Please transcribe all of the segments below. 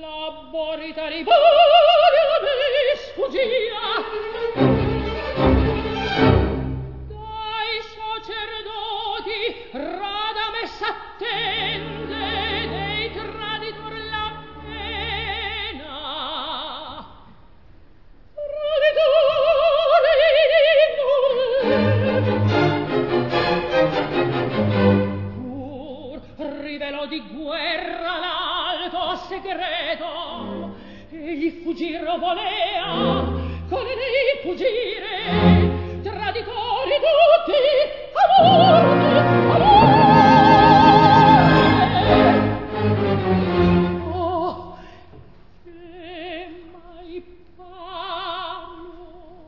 Saborita rivoglio mi sfuggia dai sacerdoti rada me s'attende dei traditor la pena pur rivelò di guerra l'alto segreto egli fuggir volea con lei fuggire traditori tutti amore oh che mai parlo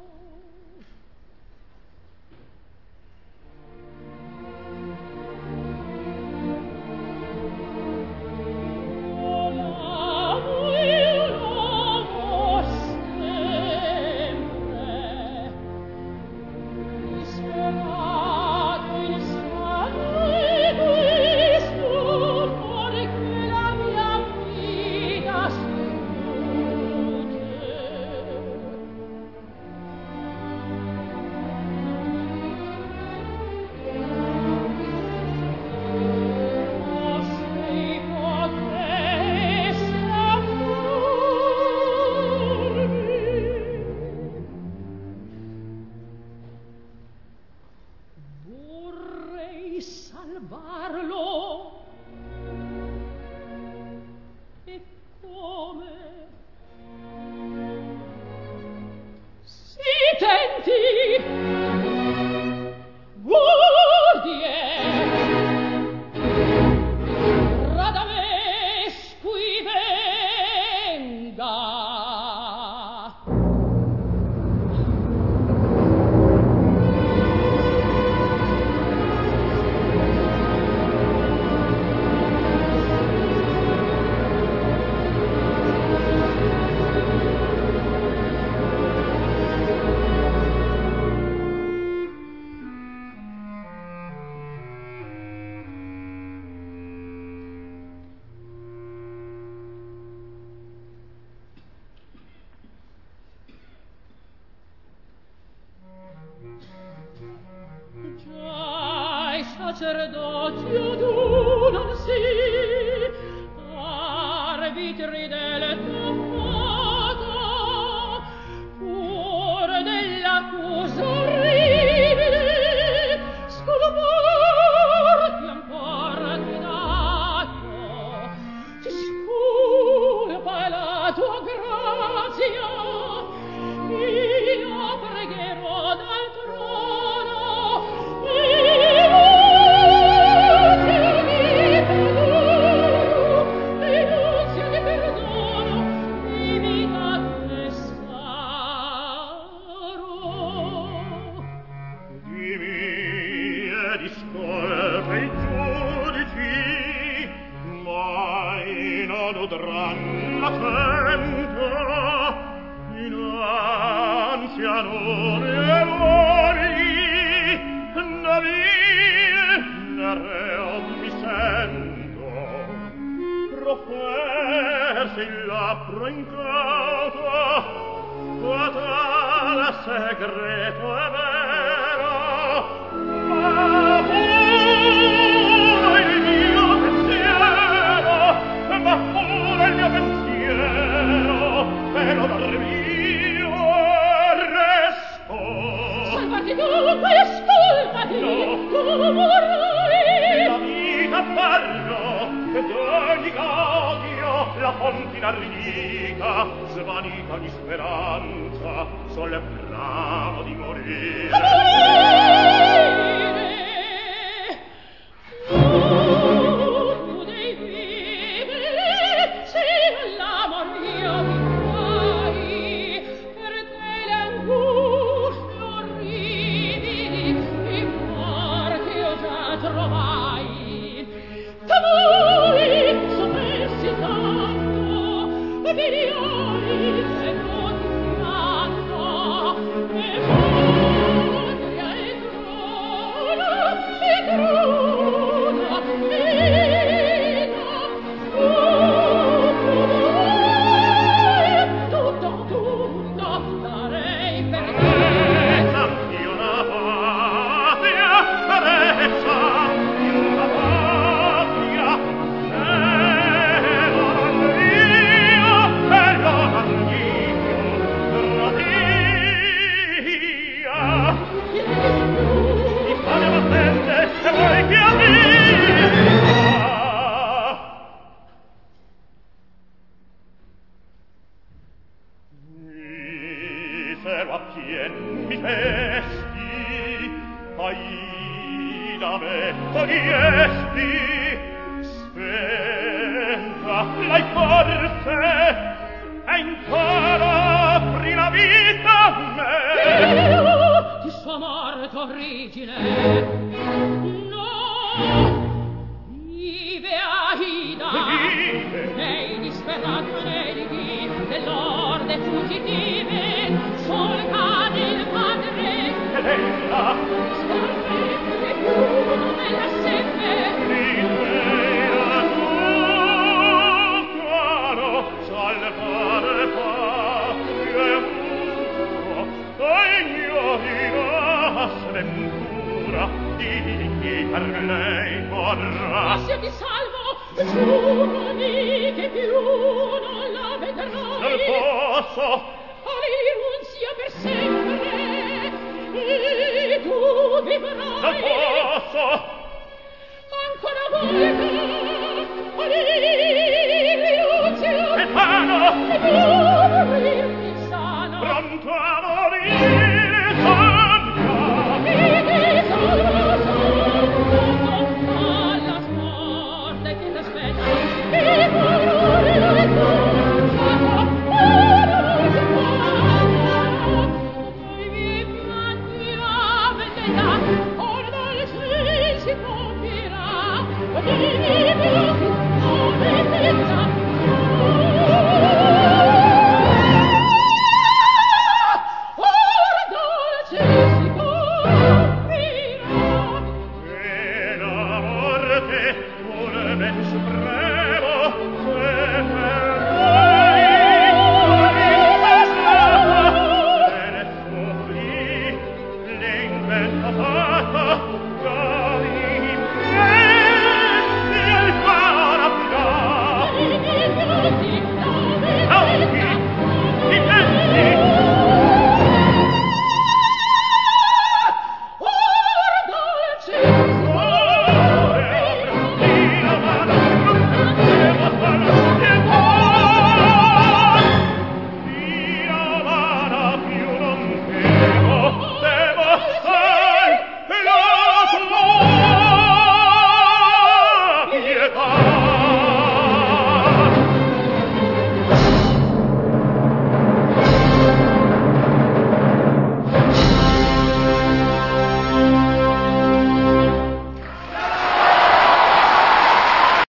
salvarlo e come si tenti guardie radames qui venga sacerdoti adunansi arbitri del tappato pur dell'accusa orribile scolporti ancora credato ti sculpa la tua grazia io pregherò dal trono la gente innanzi a non errori ne reo mi sento profersi il labbro incanto fatale segreto è vero ma pure il mio pensiero ma pure il mio pensiero però dal mio resto salvati dunque ascoltati no. Tu vorrai la vita parlo ed ogni gaudio la fonte inardita svanita di speranza sol bravo di morire cielo appien mi festi, Aida me togliesti, spenta l'hai forse, e ancora apri la vita a me. Io di sua morte origine, no, vive Aida, lei disperato neghi dell'orde fuggitive, sol cade il padre, ed ella sconfitte più non me la seppe, l'idea caro, salvare patria e uso, ignorina sventura, di chi per lei vorrà. ma se ti salvo, giurami che più non la vedrai. Non posso, Rinunzia per sempre e tu vivrai. non posso, Ancora volta rinunzia Stefano! e tu